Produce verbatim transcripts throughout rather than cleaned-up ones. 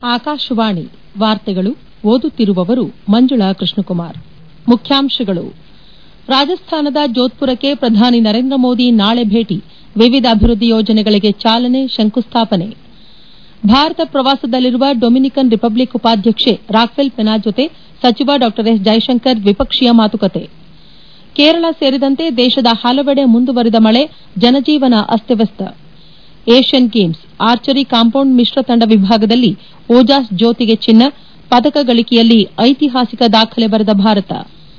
ಆಕಾಶವಾಣಿ ವಾರ್ತೆಗಳು ಓದುತ್ತಿರುವವರು ಮಂಜುಳಾ ಕೃಷ್ಣಕುಮಾರ್ ಮುಖ್ಯಾಂಶಗಳು ರಾಜಸ್ಥಾನದ ಜೋಧ್ಪುರಕ್ಕೆ ಪ್ರಧಾನಿ ನರೇಂದ್ರ ಮೋದಿ ನಾಳೆ ಭೇಟಿ ವಿವಿಧ ಅಭಿವೃದ್ಧಿ ಯೋಜನೆಗಳಿಗೆ ಚಾಲನೆ ಶಂಕುಸ್ಥಾಪನೆ ಭಾರತ ಪ್ರವಾಸದಲ್ಲಿರುವ ಡೊಮಿನಿಕನ್ ರಿಪಬ್ಲಿಕ್ ಉಪಾಧ್ಯಕ್ಷೆ ರಾಕ್ವೆಲ್ ಪೆನಾ ಜೊತೆ ಸಚಿವ ಡಾ ಎಸ್ ಜೈಶಂಕರ್ ದ್ವಿಪಕ್ಷೀಯ ಮಾತುಕತೆ ಕೇರಳ ಸೇರಿದಂತೆ ದೇಶದ ಹಲವೆಡೆ ಮುಂದುವರಿದ ಮಳೆ ಜನಜೀವನ ಅಸ್ತವ್ಯಸ್ತ ಏಷ್ಯನ್ ಗೇಮ್ಸ್ ಆರ್ಚರಿ ಕಾಂಪೌಂಡ್ ಮಿಶ್ರ ತಂಡ ವಿಭಾಗದಲ್ಲಿ ಓಜಾಸ್ ಜ್ಯೋತಿಗೆ ಚಿನ್ನ ಪದಕ ಗಳಿಕೆಯಲ್ಲಿ ಐತಿಹಾಸಿಕ ದಾಖಲೆ ಬರೆದ ಭಾರತ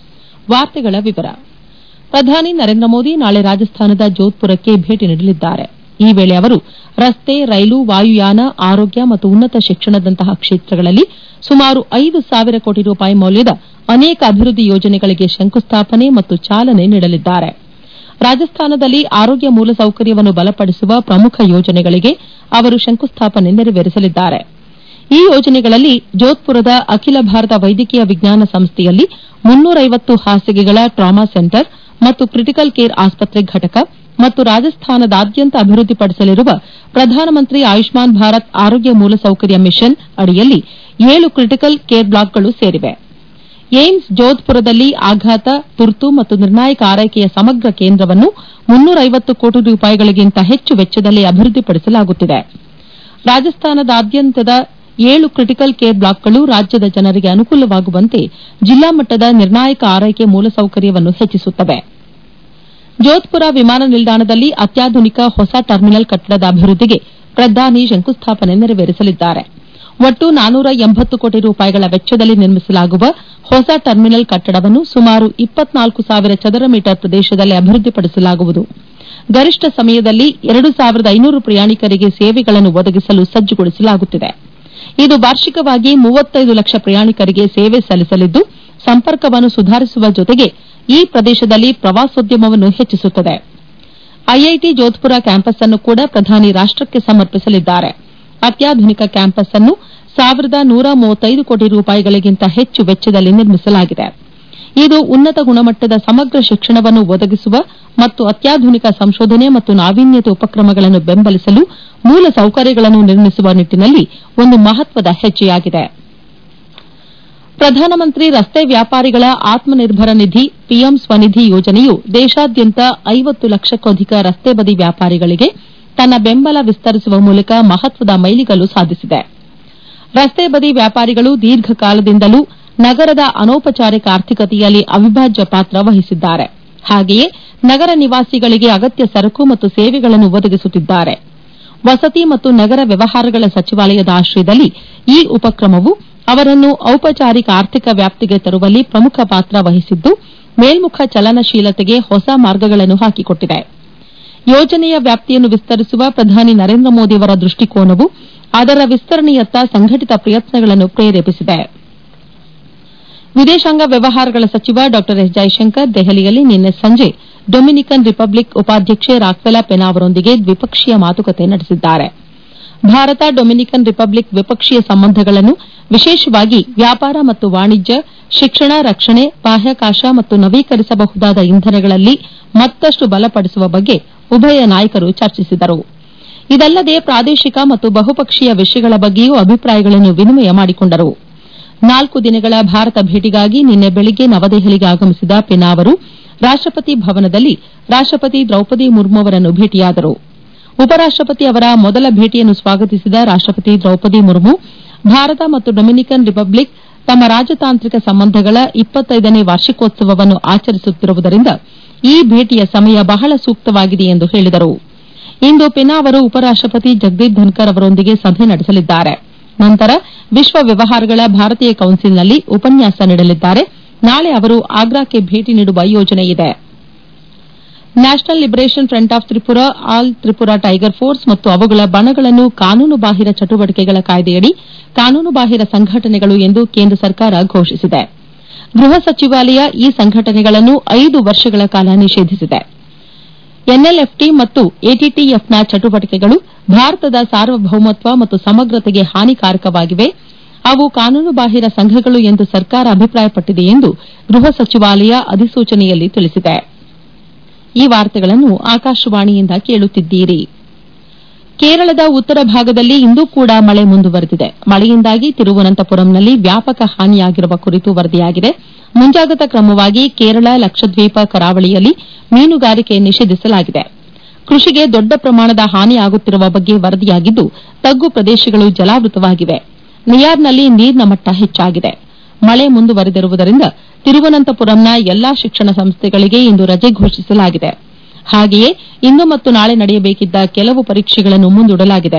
ಪ್ರಧಾನಿ ನರೇಂದ್ರ ಮೋದಿ ನಾಳೆ ರಾಜಸ್ಥಾನದ ಜೋಧ್ಪುರಕ್ಕೆ ಭೇಟಿ ನೀಡಲಿದ್ದಾರೆ ಈ ವೇಳೆ ಅವರು ರಸ್ತೆ ರೈಲು ವಾಯುಯಾನ ಆರೋಗ್ಯ ಮತ್ತು ಉನ್ನತ ಶಿಕ್ಷಣದಂತಹ ಕ್ಷೇತ್ರಗಳಲ್ಲಿ ಸುಮಾರು ಐದು ಸಾವಿರ ಕೋಟಿ ರೂಪಾಯಿ ಮೌಲ್ಯದ ಅನೇಕ ಅಭಿವೃದ್ಧಿ ಯೋಜನೆಗಳಿಗೆ ಶಂಕುಸ್ಥಾಪನೆ ಮತ್ತು ಚಾಲನೆ ನೀಡಲಿದ್ದಾರೆ ರಾಜಸ್ಥಾನದಲ್ಲಿ ಆರೋಗ್ಯ ಮೂಲಸೌಕರ್ಯವನ್ನು ಬಲಪಡಿಸುವ ಪ್ರಮುಖ ಯೋಜನೆಗಳಿಗೆ ಅವರು ಶಂಕುಸ್ಥಾಪನೆ ನೆರವೇರಿಸಲಿದ್ದಾರೆ ಈ ಯೋಜನೆಗಳಲ್ಲಿ ಜೋಧ್ಪುರದ ಅಖಿಲ ಭಾರತ ವೈದ್ಯಕೀಯ ವಿಜ್ಞಾನ ಸಂಸ್ಥೆಯಲ್ಲಿ ಮುನ್ನೂರೈವತ್ತು ಹಾಸಿಗೆಗಳ ಟ್ರಾಮಾ ಸೆಂಟರ್ ಮತ್ತು ಕ್ರಿಟಿಕಲ್ ಕೇರ್ ಆಸ್ಪತ್ರೆ ಘಟಕ ಮತ್ತು ರಾಜಸ್ಥಾನದಾದ್ಯಂತ ಅಭಿವೃದ್ಧಿಪಡಿಸಲಿರುವ ಪ್ರಧಾನಮಂತ್ರಿ ಆಯುಷ್ಮಾನ್ ಭಾರತ್ ಆರೋಗ್ಯ ಮೂಲಸೌಕರ್ಯ ಮಿಷನ್ ಅಡಿಯಲ್ಲಿ ಏಳು ಕ್ರಿಟಿಕಲ್ ಕೇರ್ ಬ್ಲಾಕ್ಗಳು ಸೇರಿವೆ ಏಮ್ಸ್ ಜೋಧ್ಪುರದಲ್ಲಿ ಆಘಾತ ತುರ್ತು ಮತ್ತು ನಿರ್ಣಾಯಕ ಆರೈಕೆಯ ಸಮಗ್ರ ಕೇಂದ್ರವನ್ನು ಮುನ್ನೂರೈವತ್ತು ಕೋಟಿ ರೂಪಾಯಿಗಳಿಗಿಂತ ಹೆಚ್ಚು ವೆಚ್ಚದಲ್ಲಿ ಅಭಿವೃದ್ಧಿಪಡಿಸಲಾಗುತ್ತಿದೆ ರಾಜಸ್ಥಾನದಾದ್ಯಂತದ ಏಳು ಕ್ರಿಟಿಕಲ್ ಕೇರ್ ಬ್ಲಾಕ್ಗಳು ರಾಜ್ಯದ ಜನರಿಗೆ ಅನುಕೂಲವಾಗುವಂತೆ ಜಿಲ್ಲಾ ಮಟ್ಟದ ನಿರ್ಣಾಯಕ ಆರೈಕೆ ಮೂಲಸೌಕರ್ಯವನ್ನು ಹೆಚ್ಚಿಸುತ್ತವೆ ಜೋಧ್ಪುರ ವಿಮಾನ ನಿಲ್ದಾಣದಲ್ಲಿ ಅತ್ಯಾಧುನಿಕ ಹೊಸ ಟರ್ಮಿನಲ್ ಕಟ್ಟಡದ ಅಭಿವೃದ್ಧಿಗೆ ಪ್ರಧಾನಿ ಶಂಕುಸ್ಥಾಪನೆ ನೆರವೇರಿಸಲಿದ್ದಾರೆ ಒಟ್ಟು ನಾನೂರ ಎಂಬತ್ತು ಕೋಟಿ ರೂಪಾಯಿಗಳ ವೆಚ್ಚದಲ್ಲಿ ನಿರ್ಮಿಸಲಾಗುವ ಹೊಸ ಟರ್ಮಿನಲ್ ಕಟ್ಟಡವನ್ನು ಸುಮಾರು ಇಪ್ಪತ್ನಾಲ್ಕು ಸಾವಿರ ಚದರ ಮೀಟರ್ ಪ್ರದೇಶದಲ್ಲಿ ಅಭಿವೃದ್ಧಿಪಡಿಸಲಾಗುವುದು ಗರಿಷ್ಠ ಸಮಯದಲ್ಲಿ ಎರಡು ಸಾವಿರದ ಐನೂರು ಪ್ರಯಾಣಿಕರಿಗೆ ಸೇವೆಗಳನ್ನು ಒದಗಿಸಲು ಸಜ್ಜುಗೊಳಿಸಲಾಗುತ್ತಿದೆ ಇದು ವಾರ್ಷಿಕವಾಗಿ ಮೂವತ್ತೈದು ಲಕ್ಷ ಪ್ರಯಾಣಿಕರಿಗೆ ಸೇವೆ ಸಲ್ಲಿಸಲಿದ್ದು ಸಂಪರ್ಕವನ್ನು ಸುಧಾರಿಸುವ ಜೊತೆಗೆ ಈ ಪ್ರದೇಶದಲ್ಲಿ ಪ್ರವಾಸೋದ್ಯಮವನ್ನು ಹೆಚ್ಚಿಸುತ್ತದೆ ಐಐಟಿ ಜೋಧ್ಪುರ ಕ್ಯಾಂಪಸ್ ಅನ್ನು ಕೂಡ ಪ್ರಧಾನಿ ರಾಷ್ಟಕ್ಕೆ ಸಮರ್ಪಿಸಲಿದ್ದಾರೆ ಅತ್ಯಾಧುನಿಕ ಕ್ಯಾಂಪಸ್ ಅನ್ನು ಸಾವಿರದ ನೂರ ಮೂವತ್ತೈದು ಕೋಟಿ ರೂಪಾಯಿಗಳಿಗಿಂತ ಹೆಚ್ಚು ವೆಚ್ಚದಲ್ಲಿ ನಿರ್ಮಿಸಲಾಗಿದೆ ಇದು ಉನ್ನತ ಗುಣಮಟ್ಟದ ಸಮಗ್ರ ಶಿಕ್ಷಣವನ್ನು ಒದಗಿಸುವ ಮತ್ತು ಅತ್ಯಾಧುನಿಕ ಸಂಶೋಧನೆ ಮತ್ತು ನಾವೀನ್ಯತೆ ಉಪಕ್ರಮಗಳನ್ನು ಬೆಂಬಲಿಸಲು ಮೂಲ ಸೌಕರ್ಯಗಳನ್ನು ನಿರ್ಮಿಸುವ ನಿಟ್ಟಿನಲ್ಲಿ ಒಂದು ಮಹತ್ವದ ಹೆಜ್ಜೆಯಾಗಿದೆ ಪ್ರಧಾನಮಂತ್ರಿ ರಸ್ತೆ ವ್ಯಾಪಾರಿಗಳ ಆತ್ಮನಿರ್ಭರ ನಿಧಿ ಪಿಎಂ ಸ್ವನಿಧಿ ಯೋಜನೆಯು ದೇಶಾದ್ಯಂತ ಐವತ್ತು ಲಕ್ಷಕ್ಕೂ ಅಧಿಕ ರಸ್ತೆ ಬದಿ ವ್ಯಾಪಾರಿಗಳಿಗೆ ತನ್ನ ಬೆಂಬಲ ವಿಸ್ತರಿಸುವ ಮೂಲಕ ಮಹತ್ವದ ಮೈಲಿಗಲ್ಲು ಸಾಧಿಸಿದೆ ರಸ್ತೆ ಬದಿ ವ್ಯಾಪಾರಿಗಳು ದೀರ್ಘಕಾಲದಿಂದಲೂ ನಗರದ ಅನೌಪಚಾರಿಕ ಆರ್ಥಿಕತೆಯಲ್ಲಿ ಅವಿಭಾಜ್ಯ ಪಾತ್ರ ವಹಿಸಿದ್ದಾರೆ ಹಾಗೆಯೇ ನಗರ ನಿವಾಸಿಗಳಿಗೆ ಅಗತ್ಯ ಸರಕು ಮತ್ತು ಸೇವೆಗಳನ್ನು ಒದಗಿಸುತ್ತಿದ್ದಾರೆ ವಸತಿ ಮತ್ತು ನಗರ ವ್ಯವಹಾರಗಳ ಸಚಿವಾಲಯದ ಆಶ್ರಯದಲ್ಲಿ ಈ ಉಪಕ್ರಮವು ಅವರನ್ನು ಔಪಚಾರಿಕ ಆರ್ಥಿಕ ವ್ಯಾಪ್ತಿಗೆ ತರುವಲ್ಲಿ ಪ್ರಮುಖ ಪಾತ್ರ ವಹಿಸಿದ್ದು ಮೇಲ್ಮುಖ ಚಲನಶೀಲತೆಗೆ ಹೊಸ ಮಾರ್ಗಗಳನ್ನು ಹಾಕಿಕೊಟ್ಟಿದೆ ಯೋಜನೆಯ ವ್ಯಾಪ್ತಿಯನ್ನು ವಿಸ್ತರಿಸುವ ಪ್ರಧಾನಿ ನರೇಂದ್ರ ಮೋದಿಯವರ ದೃಷ್ಟಿಕೋನವು ಅದರ ವಿಸ್ತರಣೆಯತ್ತ ಸಂಘಟಿತ ಪ್ರಯತ್ನಗಳನ್ನು ಪ್ರೇರೇಪಿಸಿದೆ ವಿದೇಶಾಂಗ ವ್ಯವಹಾರಗಳ ಸಚಿವ ಡಾ ಎಸ್ ಜೈಶಂಕರ್ ದೆಹಲಿಯಲ್ಲಿ ನಿನ್ನೆ ಸಂಜೆ ಡೊಮಿನಿಕನ್ ರಿಪಬ್ಲಿಕ್ ಉಪಾಧ್ಯಕ್ಷೆ ರಾಕ್ವೆಲಾ ಪೆನಾ ಅವರೊಂದಿಗೆ ದ್ವಿಪಕ್ಷೀಯ ಮಾತುಕತೆ ನಡೆಸಿದ್ದಾರೆ ಭಾರತ ಡೊಮಿನಿಕನ್ ರಿಪಬ್ಲಿಕ್ ದ್ವಿಪಕ್ಷೀಯ ಸಂಬಂಧಗಳನ್ನು ವಿಶೇಷವಾಗಿ ವ್ಯಾಪಾರ ಮತ್ತು ವಾಣಿಜ್ಯ ಶಿಕ್ಷಣ ರಕ್ಷಣೆ ಬಾಹ್ಯಾಕಾಶ ಮತ್ತು ನವೀಕರಿಸಬಹುದಾದ ಇಂಧನಗಳಲ್ಲಿ ಮತ್ತಷ್ಟು ಬಲಪಡಿಸುವ ಬಗ್ಗೆ ಉಭಯ ನಾಯಕರು ಚರ್ಚಿಸಿದರು ಇದಲ್ಲದೆ ಪ್ರಾದೇಶಿಕ ಮತ್ತು ಬಹುಪಕ್ಷೀಯ ವಿಷಯಗಳ ಬಗ್ಗೆಯೂ ಅಭಿಪ್ರಾಯಗಳನ್ನು ವಿನಿಮಯ ಮಾಡಿಕೊಂಡರು ನಾಲ್ಕು ದಿನಗಳ ಭಾರತ ಭೇಟಿಗಾಗಿ ನಿನ್ನೆ ಬೆಳಗ್ಗೆ ನವದೆಹಲಿಗೆ ಆಗಮಿಸಿದ ಪೆನಾ ಅವರು ರಾಷ್ಟಪತಿ ಭವನದಲ್ಲಿ ರಾಷ್ಟಪತಿ ದ್ರೌಪದಿ ಮುರ್ಮು ಅವರನ್ನು ಭೇಟಿಯಾದರು ಉಪರಾಷ್ಟಪತಿ ಅವರ ಮೊದಲ ಭೇಟಿಯನ್ನು ಸ್ವಾಗತಿಸಿದ ರಾಷ್ಟಪತಿ ದ್ರೌಪದಿ ಮುರ್ಮು ಭಾರತ ಮತ್ತು ಡೊಮಿನಿಕನ್ ರಿಪಬ್ಲಿಕ್ ತಮ್ಮ ರಾಜತಾಂತ್ರಿಕ ಸಂಬಂಧಗಳ ಇಪ್ಪತ್ತೈದನೇ ವಾರ್ಷಿಕೋತ್ಸವವನ್ನು ಆಚರಿಸುತ್ತಿರುವುದರಿಂದ ಈ ಭೇಟಿಯ ಸಮಯ ಬಹಳ ಸೂಕ್ತವಾಗಿದೆ ಎಂದು ಹೇಳಿದರು ಇಂದು ಪೆನಾ ಅವರು ಉಪರಾಷ್ಟಪತಿ ಜಗದೀಪ್ ಧನ್ಕರ್ ಅವರೊಂದಿಗೆ ಸಭೆ ನಡೆಸಲಿದ್ದಾರೆ ನಂತರ ವಿಶ್ವ ವ್ಯವಹಾರಗಳ ಭಾರತೀಯ ಕೌನ್ಸಿಲ್ನಲ್ಲಿ ಉಪನ್ಯಾಸ ನೀಡಲಿದ್ದಾರೆ ನಾಳೆ ಅವರು ಆಗ್ರಾಕ್ಕೆ ಭೇಟಿ ನೀಡುವ ಯೋಜನೆಯಿದೆ National Liberation Front of Tripura All Tripura Tiger Force ಮತ್ತು ಅವುಗಳ ಬಣಗಳನ್ನು ಕಾನೂನುಬಾಹಿರ ಚಟುವಟಿಕೆಗಳ ಕಾಯ್ದೆಯಡಿ ಕಾನೂನುಬಾಹಿರ ಸಂಘಟನೆಗಳು ಎಂದು ಕೇಂದ್ರ ಸರ್ಕಾರ ಘೋಷಿಸಿದೆ ಗೃಹ ಸಚಿವಾಲಯ ಈ ಸಂಘಟನೆಗಳನ್ನು ಐದು ವರ್ಷಗಳ ಕಾಲ ನಿಷೇಧಿಸಿದೆ ಎನ್ಎಲ್ಎಫ್ಟಿ ಮತ್ತು ಎಟಿಟಿಎಫ್ನ ಚಟುವಟಿಕೆಗಳು ಭಾರತದ ಸಾರ್ವಭೌಮತ್ವ ಮತ್ತು ಸಮಗ್ರತೆಗೆ ಹಾನಿಕಾರಕವಾಗಿವೆ ಅವು ಕಾನೂನುಬಾಹಿರ ಸಂಘಗಳು ಎಂದು ಸರ್ಕಾರ ಅಭಿಪ್ರಾಯಪಟ್ಟಿದೆ ಎಂದು ಗೃಹ ಸಚಿವಾಲಯ ಅಧಿಸೂಚನೆಯಲ್ಲಿ ತಿಳಿಸಿದೆ ಈ ವಾರ್ತೆಗಳನ್ನು ಆಕಾಶವಾಣಿಯಿಂದ ಕೇಳುತ್ತಿದ್ದೀರಿ ಕೇರಳದ ಉತ್ತರ ಭಾಗದಲ್ಲಿ ಇಂದೂ ಕೂಡ ಮಳೆ ಮುಂದುವರೆದಿದೆ. ಮಳೆಯಿಂದಾಗಿ ತಿರುವನಂತಪುರಂನಲ್ಲಿ ವ್ಯಾಪಕ ಹಾನಿಯಾಗಿರುವ ಕುರಿತು ವರದಿಯಾಗಿದೆ. ಮುಂಜಾಗ್ರತಾ ಕ್ರಮವಾಗಿ ಕೇರಳ, ಲಕ್ಷದ್ವೀಪ ಕರಾವಳಿಯಲ್ಲಿ ಮೀನುಗಾರಿಕೆ ನಿಷೇಧಿಸಲಾಗಿದೆ. ಕೃಷಿಗೆ ದೊಡ್ಡ ಪ್ರಮಾಣದ ಹಾನಿಯಾಗುತ್ತಿರುವ ಬಗ್ಗೆ ವರದಿಯಾಗಿದ್ದು, ತಗ್ಗು ಪ್ರದೇಶಗಳು ಜಲಾವೃತವಾಗಿವೆ. ನಿಯಾರ್ನಲ್ಲಿ ನೀರಿನ ಮಟ್ಟ ಹೆಚ್ಚಾಗಿದೆ. ಮಳೆ ಮುಂದುವರೆದಿರುವುದರಿಂದ ತಿರುವನಂತಪುರಂನ ಎಲ್ಲಾ ಶಿಕ್ಷಣ ಸಂಸ್ಥೆಗಳಿಗೆ ಇಂದು ರಜೆ ಘೋಷಿಸಲಾಗಿದೆ. ಹಾಗೆಯೇ ಇಂದು ಮತ್ತು ನಾಳೆ ನಡೆಯಬೇಕಿದ್ದ ಕೆಲವು ಪರೀಕ್ಷೆಗಳನ್ನು ಮುಂದೂಡಲಾಗಿದೆ.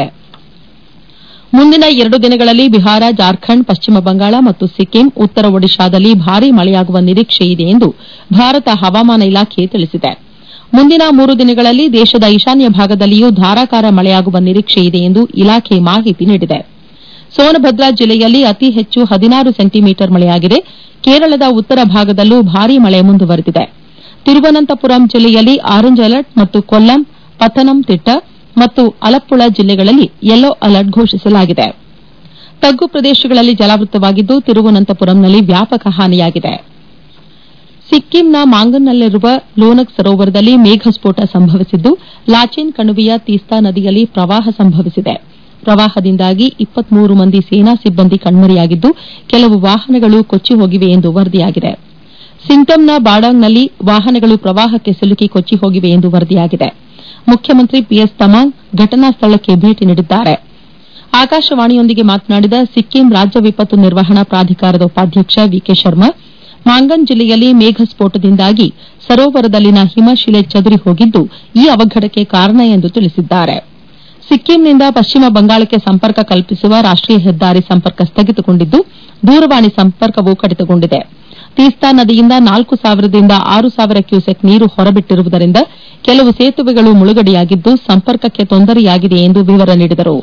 ಮುಂದಿನ ಎರಡು ದಿನಗಳಲ್ಲಿ ಬಿಹಾರ, ಜಾರ್ಖಂಡ್, ಪಶ್ಚಿಮ ಬಂಗಾಳ ಮತ್ತು ಸಿಕ್ಕಿಂ, ಉತ್ತರ ಒಡಿಶಾದಲ್ಲಿ ಭಾರೀ ಮಳೆಯಾಗುವ ನಿರೀಕ್ಷೆಯಿದೆ ಎಂದು ಭಾರತ ಹವಾಮಾನ ಇಲಾಖೆ ತಿಳಿಸಿದೆ. ಮುಂದಿನ ಮೂರು ದಿನಗಳಲ್ಲಿ ದೇಶದ ಈಶಾನ್ಯ ಭಾಗದಲ್ಲಿಯೂ ಧಾರಾಕಾರ ಮಳೆಯಾಗುವ ನಿರೀಕ್ಷೆಯಿದೆ ಎಂದು ಇಲಾಖೆ ಮಾಹಿತಿ ನೀಡಿದೆ. ಸೋನಭದ್ರಾ ಜಿಲ್ಲೆಯಲ್ಲಿ ಅತಿ ಹೆಚ್ಚು ಹದಿನಾರು ಸೆಂಟಿಮೀಟರ್ ಮಳೆಯಾಗಿದೆ. ಕೇರಳದ ಉತ್ತರ ಭಾಗದಲ್ಲೂ ಭಾರೀ ಮಳೆ ಮುಂದುವರೆದಿದೆ. ತಿರುವನಂತಪುರಂ ಜಿಲ್ಲೆಯಲ್ಲಿ ಆರೆಂಜ್ ಅಲರ್ಟ್ ಮತ್ತು ಕೊಲ್ಲಂ, ಪಥನಂತಿಟ್ಟ ಮತ್ತು ಅಲಪ್ಪುಳ ಜಿಲ್ಲೆಗಳಲ್ಲಿ ಯೆಲ್ಲೋ ಅಲರ್ಟ್ ಘೋಷಿಸಲಾಗಿದೆ. ತಗ್ಗು ಪ್ರದೇಶಗಳಲ್ಲಿ ಜಲಾವೃತವಾಗಿದ್ದು, ತಿರುವನಂತಪುರಂನಲ್ಲಿ ವ್ಯಾಪಕ ಹಾನಿಯಾಗಿದೆ. ಸಿಕ್ಕಿಂನ ಮಾಂಗನ್ನಲ್ಲಿರುವ ಲೋನಕ್ ಸರೋವರದಲ್ಲಿ ಮೇಘಸ್ಫೋಟ ಸಂಭವಿಸಿದ್ದು, ಲಾಚೇನ್ ಕಣಿವೆಯ ತೀಸ್ತಾ ನದಿಯಲ್ಲಿ ಪ್ರವಾಹ ಸಂಭವಿಸಿದೆ. ಪ್ರವಾಹದಿಂದಾಗಿ ಇಪ್ಪತ್ಮೂರು ಮಂದಿ ಸೇನಾ ಸಿಬ್ಬಂದಿ ಕಣ್ಮರೆಯಾಗಿದ್ದು, ಕೆಲವು ವಾಹನಗಳು ಕೊಚ್ಚಿ ಹೋಗಿವೆ ಎಂದು ವರದಿಯಾಗಿದೆ. ಸಿಂಗ್ಟಮ್ನ ಬಾಡಾಂಗ್ನಲ್ಲಿ ವಾಹನಗಳು ಪ್ರವಾಹಕ್ಕೆ ಸಿಲುಕಿ ಕೊಚ್ಚಿ ಹೋಗಿವೆ ಎಂದು ವರದಿಯಾಗಿದೆ. ಮುಖ್ಯಮಂತ್ರಿ ಪಿಎಸ್ ತಮಾಂಗ್ ಘಟನಾ ಸ್ಥಳಕ್ಕೆ ಭೇಟಿ ನೀಡಿದ್ದಾರೆ. ಆಕಾಶವಾಣಿಯೊಂದಿಗೆ ಮಾತನಾಡಿದ ಸಿಕ್ಕಿಂ ರಾಜ್ಯ ವಿಪತ್ತು ನಿರ್ವಹಣಾ ಪ್ರಾಧಿಕಾರದ ಉಪಾಧ್ಯಕ್ಷ ವಿಕೆ ಶರ್ಮಾ, ಮಾಂಗನ್ ಜಿಲ್ಲೆಯಲ್ಲಿ ಮೇಘಸ್ಫೋಟದಿಂದಾಗಿ ಸರೋವರದಲ್ಲಿನ ಹಿಮಶಿಲೆ ಚದುರಿ ಹೋಗಿದ್ದು, ಈ ಅವಘಡಕ್ಕೆ ಕಾರಣ ಎಂದು ತಿಳಿಸಿದ್ದಾರೆ. ಸಿಕ್ಕಿಂನಿಂದ ಪಶ್ಚಿಮ ಬಂಗಾಳಕ್ಕೆ ಸಂಪರ್ಕ ಕಲ್ಪಿಸುವ ರಾಷ್ಟೀಯ ಹೆದ್ದಾರಿ ಸಂಪರ್ಕ ಸ್ಥಗಿತಗೊಂಡಿದ್ದು, ದೂರವಾಣಿ ಸಂಪರ್ಕವೂ ಕಡಿತಗೊಂಡಿದೆ. ತೀಸ್ತಾ ನದಿಯಿಂದ ನಾಲ್ಕು ಸಾವಿರದಿಂದ ಆರು ಸಾವಿರ ಕ್ಯೂಸೆಕ್ ನೀರು ಹೊರಬಿಟ್ಟಿರುವುದರಿಂದ ಕೆಲವು ಸೇತುವೆಗಳು ಮುಳುಗಡೆಯಾಗಿದ್ದು, ಸಂಪರ್ಕಕ್ಕೆ ತೊಂದರೆಯಾಗಿದೆ ಎಂದು ವಿವರ ನೀಡಿದರು.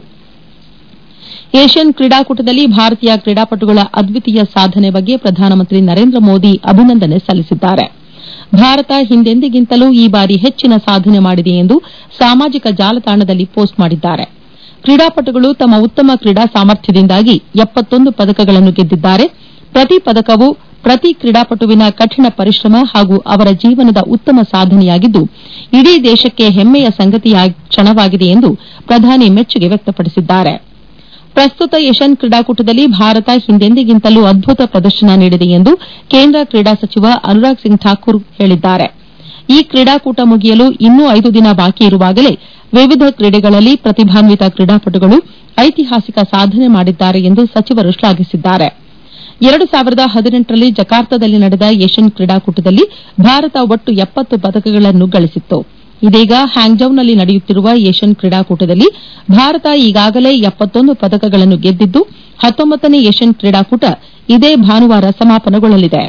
ಏಷ್ಯನ್ ಕ್ರೀಡಾಕೂಟದಲ್ಲಿ ಭಾರತೀಯ ಕ್ರೀಡಾಪಟುಗಳ ಅದ್ವಿತೀಯ ಸಾಧನೆ ಬಗ್ಗೆ ಪ್ರಧಾನಮಂತ್ರಿ ನರೇಂದ್ರ ಮೋದಿ ಅಭಿನಂದನೆ ಸಲ್ಲಿಸಿದ್ದಾರೆ. ಭಾರತ ಹಿಂದೆಂದಿಗಿಂತಲೂ ಈ ಬಾರಿ ಹೆಚ್ಚಿನ ಸಾಧನೆ ಮಾಡಿದೆ ಎಂದು ಸಾಮಾಜಿಕ ಜಾಲತಾಣದಲ್ಲಿ ಪೋಸ್ಟ್ ಮಾಡಿದ್ದಾರೆ. ಕ್ರೀಡಾಪಟುಗಳು ತಮ್ಮ ಉತ್ತಮ ಕ್ರೀಡಾ ಸಾಮರ್ಥ್ಯದಿಂದಾಗಿ ಎಪ್ಪತ್ತೊಂದು ಪದಕಗಳನ್ನು ಗೆದ್ದಿದ್ದಾರೆ. ಪ್ರತಿ ಪದಕವೂ ಪ್ರತಿ ಕ್ರೀಡಾಪಟುವಿನ ಕಠಿಣ ಪರಿಶ್ರಮ ಹಾಗೂ ಅವರ ಜೀವನದ ಉತ್ತಮ ಸಾಧನೆಯಾಗಿದ್ದು, ಇಡೀ ದೇಶಕ್ಕೆ ಹೆಮ್ಮೆಯ ಸಂಗತಿಯ ಕ್ಷಣವಾಗಿದೆ ಎಂದು ಪ್ರಧಾನಿ ಮೆಚ್ಚುಗೆ ವ್ಯಕ್ತಪಡಿಸಿದ್ದಾರೆ. ಪ್ರಸ್ತುತ ಏಷ್ಯನ್ ಕ್ರೀಡಾಕೂಟದಲ್ಲಿ ಭಾರತ ಹಿಂದೆಂದಿಗಿಂತಲೂ ಅದ್ಭುತ ಪ್ರದರ್ಶನ ನೀಡಿದೆ ಎಂದು ಕೇಂದ್ರ ಕ್ರೀಡಾ ಸಚಿವ ಅನುರಾಗ್ ಸಿಂಗ್ ಠಾಕೂರ್ ಹೇಳಿದ್ದಾರೆ. ಈ ಕ್ರೀಡಾಕೂಟ ಮುಗಿಯಲು ಇನ್ನೂ ಐದು ದಿನ ಬಾಕಿ ಇರುವಾಗಲೇ ವಿವಿಧ ಕ್ರೀಡೆಗಳಲ್ಲಿ ಪ್ರತಿಭಾನ್ವಿತ ಕ್ರೀಡಾಪಟುಗಳು ಐತಿಹಾಸಿಕ ಸಾಧನೆ ಮಾಡಿದ್ದಾರೆ ಎಂದು ಸಚಿವರು ಶ್ಲಾಘಿಸಿದ್ದಾರೆ. ಎರಡು ಸಾವಿರದ ಹದಿನೆಂಟರಲ್ಲಿ ಜಕಾರ್ತಾದಲ್ಲಿ ನಡೆದ ಏಷ್ಯನ್ ಕ್ರೀಡಾಕೂಟದಲ್ಲಿ ಭಾರತ ಒಟ್ಟು ಎಪ್ಪತ್ತು ಪದಕಗಳನ್ನು ಗಳಿಸಿತ್ತು. ಇದೀಗ ಹ್ಯಾಂಗ್ಜೌನಲ್ಲಿ ನಡೆಯುತ್ತಿರುವ ಏಷ್ಯನ್ ಕ್ರೀಡಾಕೂಟದಲ್ಲಿ ಭಾರತ ಈಗಾಗಲೇ ಎಪ್ಪತ್ತೊಂದು ಪದಕಗಳನ್ನು ಗೆದ್ದಿದ್ದು, ಹತ್ತೊಂಬತ್ತನೇ ಏಷ್ಯನ್ ಕ್ರೀಡಾಕೂಟ ಇದೇ ಭಾನುವಾರ ಸಮಾಪನಗೊಳ್ಳಲಿದೆ.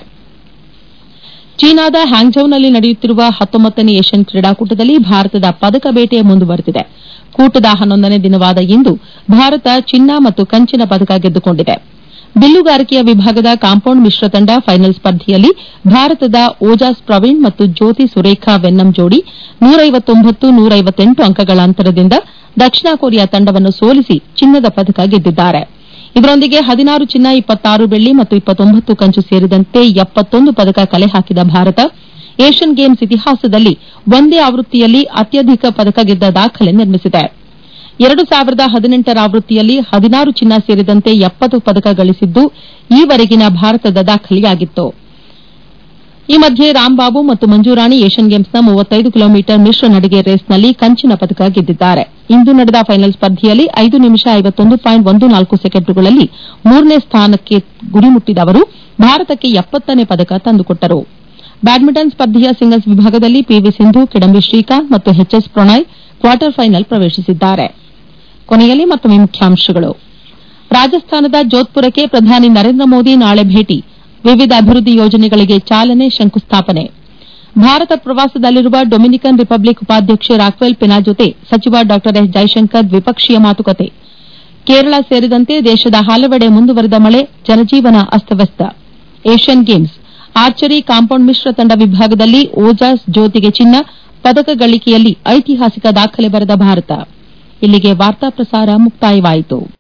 ಚೀನಾದ ಹ್ಯಾಂಗ್ಜೌನಲ್ಲಿ ನಡೆಯುತ್ತಿರುವ ಹತ್ತೊಂಬತ್ತನೇ ಏಷ್ಯನ್ ಕ್ರೀಡಾಕೂಟದಲ್ಲಿ ಭಾರತದ ಪದಕ ಬೇಟೆ ಮುಂದುವರೆದಿದೆ. ಕೂಟದ ಹನ್ನೊಂದನೇ ದಿನವಾದ ಇಂದು ಭಾರತ ಚಿನ್ನ ಮತ್ತು ಕಂಚಿನ ಪದಕ ಗೆದ್ದುಕೊಂಡಿದೆ. ಬಿಲ್ಲುಗಾರಿಕೆಯ ವಿಭಾಗದ ಕಾಂಪೌಂಡ್ ಮಿಶ್ರ ತಂಡ ಫೈನಲ್ ಸ್ಪರ್ಧೆಯಲ್ಲಿ ಭಾರತದ ಓಜಾಸ್ ಪ್ರವೀಣ್ ಮತ್ತು ಜ್ಯೋತಿ ಸುರೇಖಾ ವೆನ್ನಂ ಜೋಡಿ ನೂರ ಐವತ್ತೊಂಬತ್ತು ನೂರ ಐವತ್ತೆಂಟು ಅಂಕಗಳ ಅಂತರದಿಂದ ದಕ್ಷಿಣ ಕೊರಿಯಾ ತಂಡವನ್ನು ಸೋಲಿಸಿ ಚಿನ್ನದ ಪದಕ ಗೆದ್ದಿದ್ದಾರೆ. ಇದರೊಂದಿಗೆ ಹದಿನಾರು ಚಿನ್ನ, ಇಪ್ಪತ್ತಾರು ಬೆಳ್ಳಿ ಮತ್ತು ಇಪ್ಪತ್ತೊಂಬತ್ತು ಕಂಚು ಸೇರಿದಂತೆ ಎಪ್ಪತ್ತೊಂದು ಪದಕ ಕಲೆ ಹಾಕಿದ ಭಾರತ ಏಷ್ಯನ್ ಗೇಮ್ಸ್ ಇತಿಹಾಸದಲ್ಲಿ ಒಂದೇ ಆವೃತ್ತಿಯಲ್ಲಿ ಅತ್ಯಧಿಕ ಪದಕ ಗೆದ್ದ ದಾಖಲೆ ನಿರ್ಮಿಸಿದೆ. ಎರಡು ಸಾವಿರದ ಹದಿನೆಂಟರ ಆವೃತ್ತಿಯಲ್ಲಿ ಹದಿನಾರು ಚಿನ್ನ ಸೇರಿದಂತೆ ಎಪ್ಪತ್ತು ಪದಕ ಗಳಿಸಿದ್ದು ಈವರೆಗಿನ ಭಾರತದ ದಾಖಲೆಯಾಗಿತ್ತು. ಈ ಮಧ್ಯೆ ರಾಂಬಾಬು ಮತ್ತು ಮಂಜುರಾಣಿ ಏಷ್ಯನ್ ಗೇಮ್ಸ್ನ ಮೂವತ್ತೈದು ಕಿಲೋಮೀಟರ್ ಮಿಶ್ರ ನಡಿಗೆ ರೇಸ್ನಲ್ಲಿ ಕಂಚಿನ ಪದಕ ಗೆದ್ದಿದ್ದಾರೆ. ಇಂದು ನಡೆದ ಫೈನಲ್ ಸ್ಪರ್ಧೆಯಲ್ಲಿ ಐದು ನಿಮಿಷ ಐವತ್ತೊಂದು ಪಾಯಿಂಟ್ ಒಂದು ನಾಲ್ಕು ಸೆಕೆಂಡುಗಳಲ್ಲಿ ಮೂರನೇ ಸ್ಥಾನಕ್ಕೆ ಗುರಿ ಮುಟ್ಟಿದ ಅವರು ಭಾರತಕ್ಕೆ ಎಪ್ಪತ್ತನೇ ಪದಕ ತಂದುಕೊಟ್ಟರು. ಬ್ಯಾಡ್ಮಿಂಟನ್ ಸ್ಪರ್ಧೆಯ ಸಿಂಗಲ್ಸ್ ವಿಭಾಗದಲ್ಲಿ ಪಿವಿ ಸಿಂಧು, ಕಿಡಂಬಿ ಶ್ರೀಕಾಂತ್ ಮತ್ತು ಎಚ್ಎಸ್ ಪ್ರಣಯ್ ಕ್ವಾರ್ಟರ್ ಫೈನಲ್ ಪ್ರವೇಶಿಸಿದ್ದಾರೆ. ಕೊನೆಯಲ್ಲಿ ಮತ್ತೊಮ್ಮೆ ಮುಖ್ಯಾಂಶಗಳು. ರಾಜಸ್ಥಾನದ ಜೋಧ್ಪುರಕ್ಕೆ ಪ್ರಧಾನಿ ನರೇಂದ್ರ ಮೋದಿ ನಾಳೆ ಭೇಟಿ. ವಿವಿಧ ಅಭಿವೃದ್ಧಿ ಯೋಜನೆಗಳಿಗೆ ಚಾಲನೆ, ಶಂಕುಸ್ಥಾಪನೆ. ಭಾರತ ಪ್ರವಾಸದಲ್ಲಿರುವ ಡೊಮಿನಿಕನ್ ರಿಪಬ್ಲಿಕ್ ಉಪಾಧ್ಯಕ್ಷೆ ರಾಕ್ವೆಲ್ ಪೆನಾ ಜೊತೆ ಸಚಿವ ಡಾ ಎಸ್ ಜೈಶಂಕರ್ ದ್ವಿಪಕ್ಷೀಯ ಮಾತುಕತೆ. ಕೇರಳ ಸೇರಿದಂತೆ ದೇಶದ ಹಲವೆಡೆ ಮುಂದುವರೆದ ಮಳೆ, ಜನಜೀವನ ಅಸ್ತವ್ಯಸ್ತ. ಏಷ್ಯನ್ ಗೇಮ್ಸ್ ಆರ್ಚರಿ ಕಾಂಪೌಂಡ್ ಮಿಶ್ರ ತಂಡ ವಿಭಾಗದಲ್ಲಿ ಓಜಾಸ್ ಜ್ಯೋತಿಗೆ ಚಿನ್ನ, ಪದಕ ಗಳಿಕೆಯಲ್ಲಿ ಐತಿಹಾಸಿಕ ದಾಖಲೆ ಬರೆದ ಭಾರತ. ಇಲ್ಲಿಗೆ ವಾರ್ತಾ ಪ್ರಸಾರ ಮುಕ್ತಾಯವಾಯಿತು.